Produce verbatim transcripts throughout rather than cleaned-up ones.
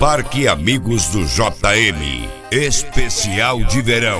Parque Amigos do J M, especial de verão.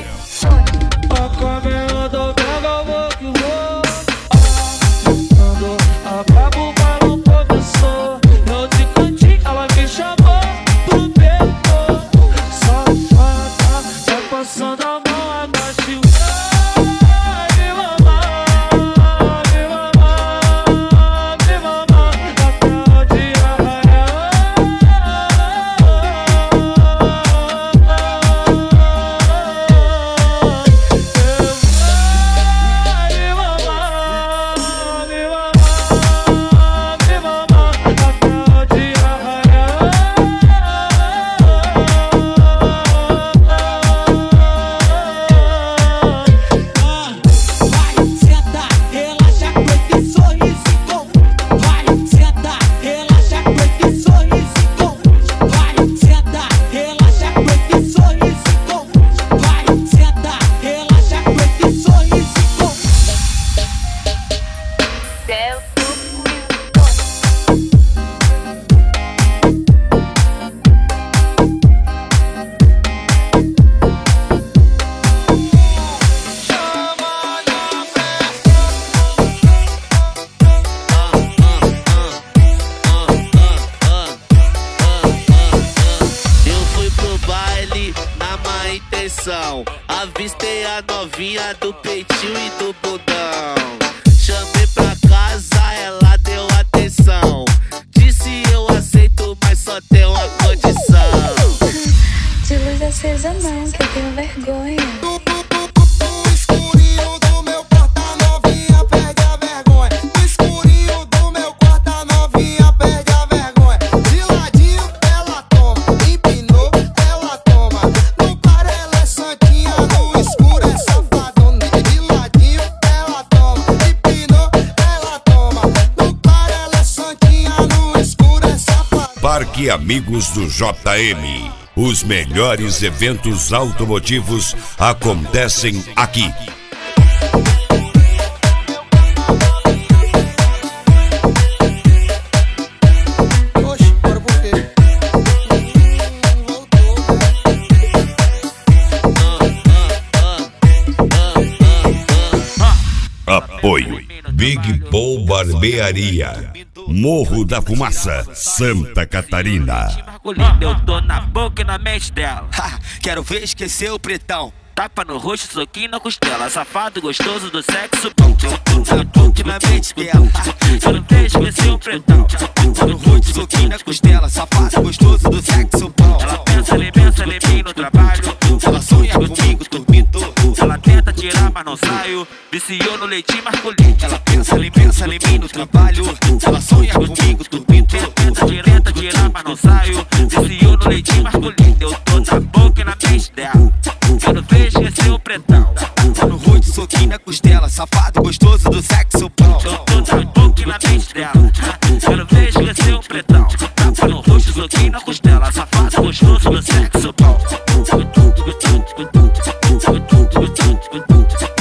Avistei a novinha do peitinho e do bundão. Chamei pra casa, ela deu atenção. Disse eu aceito, mas só tem uma condição. De luz acesa não, que eu tenho vergonha. Parque Amigos do J M. Os melhores eventos automotivos acontecem aqui. Apoio Big Bull Barbearia, Morro da Fumaça, Santa Catarina. Eu tô na boca e na mente dela. Ha, quero ver esquecer o pretão. Tapa no rosto, soquinho na costela. Safado gostoso do sexo. Que na mente dela. Eu não quero esquecer o pretão. Tapa no rosto, soquinho na costela. Safado gostoso do sexo. Ela pensa, ele pensa, ele vem no trabalho. Ela sonha comigo, dormindo. Ela tenta tirar, mas não saio. Viciou no leitinho masculino. Ela pensa, ele pensa, ele vem no trabalho. Ela sonha comigo, dormindo. Tenta tirar, mas não saio. Viciou no leitinho masculino. Eu tô na boca e na mente dela. Eu não vejo esquecer o pretão. Tapa no rosto, soquinho na costela. Safado gostoso do sexo. Eu tô na boca e na mente dela. Eu não vejo esquecer o pretão. Tapa no rosto, soquinho na costela. Safado gostoso do sexo.